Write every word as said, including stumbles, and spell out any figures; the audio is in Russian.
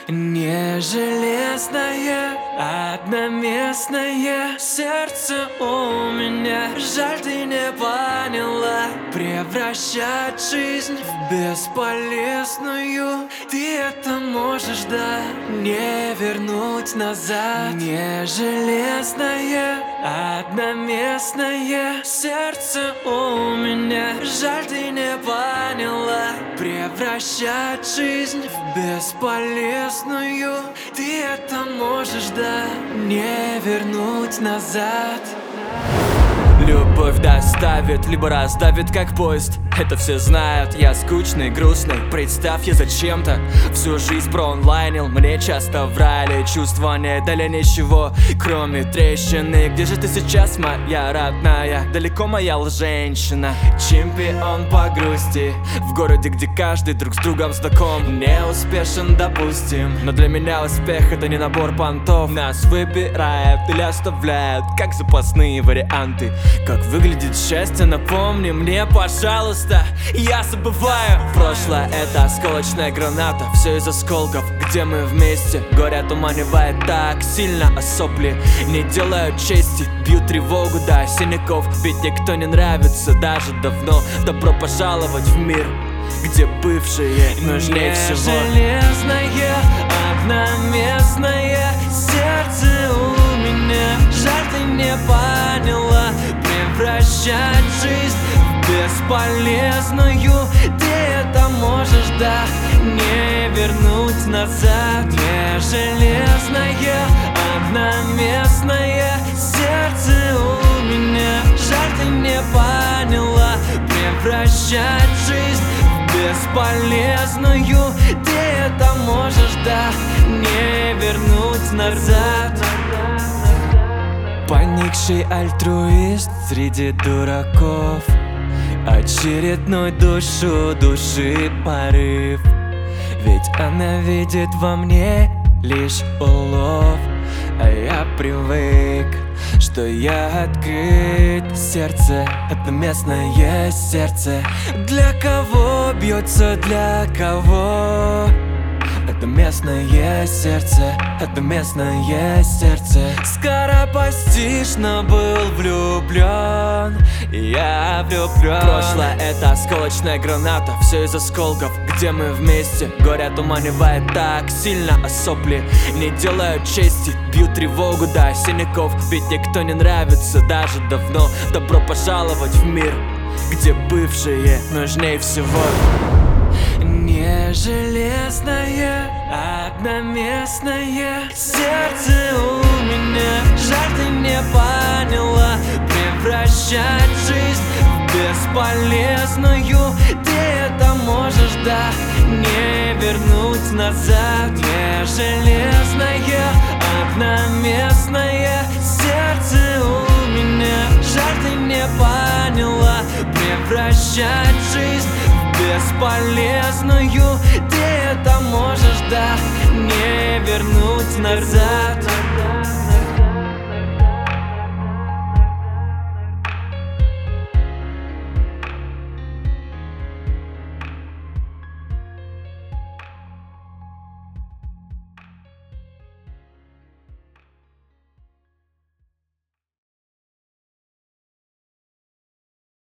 Не железное, одноместное сердце у меня. Жаль, ты не поняла. Превращать жизнь в бесполезную ты это можешь, да, не вернуть назад. Не железное, одноместное сердце у меня. Жаль, ты не поняла. Превращать жизнь в бесполезную ты это можешь, да, не вернуть назад. Любовь доставит, либо раздавит, как поезд. Это все знают, я скучный, грустный. Представь, я зачем-то всю жизнь проонлайнил. Мне часто врали, чувства не дали ничего, кроме трещины. Где же ты сейчас, моя родная? Далеко моя женщина. Чемпион по грусти в городе, где каждый друг с другом знаком. Не успешен, допустим, но для меня успех — это не набор понтов. Нас выбирают или оставляют, как запасные варианты. Как выглядит счастье, напомни мне, пожалуйста. Я забываю. Прошлое — это осколочная граната. Все из осколков, где мы вместе. Горе отуманивает так сильно, а сопли не делают чести. Бьют тревогу до синяков, ведь никто не нравится даже давно. Добро пожаловать в мир, где бывшие нужнее всего. Железное, одноместное сердце у меня. Жаль, ты не поняла. Превращать жизнь в бесполезную ты это можешь, да, не вернуть назад. Не железное, одноместное сердце у меня. Жаль, ты не поняла. Превращать жизнь в бесполезную ты это можешь, да, не вернуть назад. Поникший альтруист среди дураков, очередной душу души порыв. Ведь она видит во мне лишь улов, а я привык, что я открыт. Сердце — это местное сердце. Для кого бьется, для кого? Это местное сердце, это местное сердце. Скоропостижно был влюблен, я влюблен. Прошлое — это осколочная граната. Все из осколков, где мы вместе. Горе отуманивает так сильно, а сопли не делают чести. Бьют тревогу до синяков, ведь никто не нравится даже давно. Добро пожаловать в мир, где бывшие нужнее всего. Не железное, одноместное сердце у меня. Жаль, ты не поняла. Превращать жизнь в бесполезную ты это можешь, да, не вернуть назад. Не железное, одноместное сердце у меня. Жаль, ты не поняла. Превращать жизнь бесполезную ты это можешь, да, не вернуть назад.